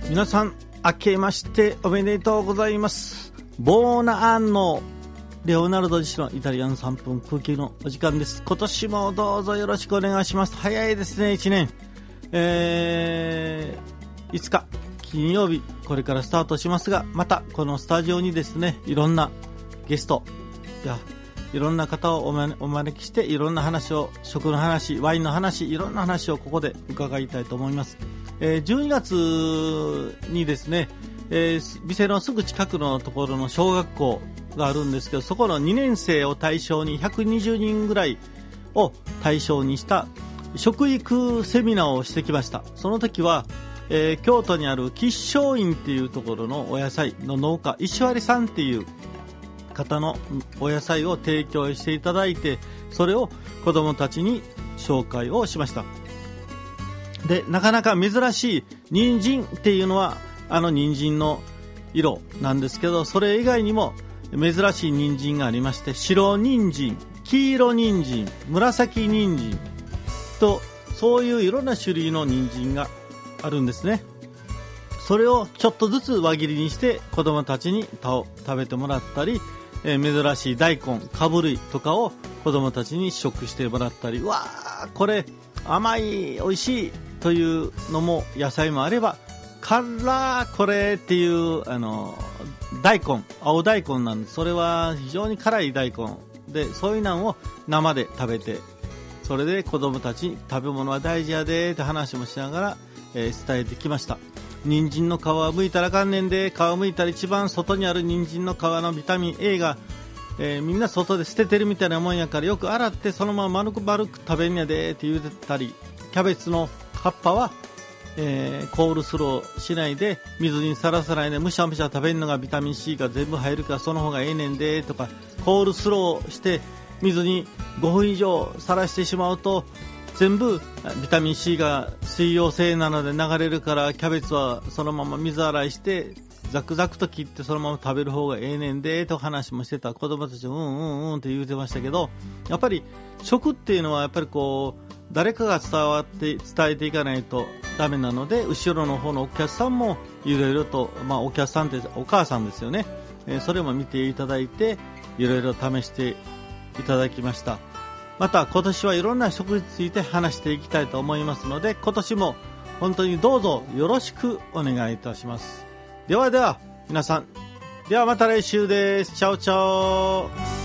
皆さん明けましておめでとうございます。ボーナアンノレオナルド自身のイタリアン3分空気のお時間です。今年もどうぞよろしくお願いします。早いですね、1年、5日金曜日これからスタートしますが、またこのスタジオにですね、いろんなゲストやいろんな方をお招きして、いろんな話を、食の話、ワインの話、いろんな話をここで伺いたいと思います。12月にですね、店のすぐ近くのところの小学校があるんですけど、そこの2年生を対象に120人ぐらいを対象にした食育セミナーをしてきました。その時は、京都にある吉祥院っていうところのお野菜の農家、石割さんっていう方のお野菜を提供していただいて、それを子どもたちに紹介をしました。で、なかなか珍しい人参っていうのは人参の色なんですけど、それ以外にも珍しい人参がありまして、白人参、黄色人参、紫人参と、そういういろんな種類の人参があるんですね。それをちょっとずつ輪切りにして子どもたちに食べてもらったり、珍しい大根、かぶ類とかを子どもたちに試食してもらったり、わーこれ甘い、美味しいというのも野菜もあれば、辛これっていう大根、青大根なんで、それは非常に辛い大根で、そういうのを生で食べて、それで子どもたちに食べ物は大事やでって話もしながら、伝えてきました。人参の皮は剥いたらあかんねんで、皮剥いたら一番外にある人参の皮のビタミン A が、みんな外で捨ててるみたいなもんやから、よく洗ってそのまま丸く食べんやでって言うてたり、キャベツの葉っぱは、コールスローしないで水にさらさないでむしゃむしゃ食べるのがビタミン C が全部入るから、その方がええねんでとか、コールスローして水に5分以上さらしてしまうと全部ビタミン C が水溶性なので流れるから、キャベツはそのまま水洗いしてザクザクと切ってそのまま食べる方がええねんでと話もしてた。子供たちって言うてましたけど、やっぱり食っていうのはやっぱりこう誰かが伝えていかないとダメなので、後ろの方のお客さんもいろいろと、お客さんってお母さんですよね、それも見ていただいていろいろ試していただきました。また今年はいろんな食について話していきたいと思いますので、今年も本当にどうぞよろしくお願いいたします。ではでは皆さん、ではまた来週です。チャオチャオ。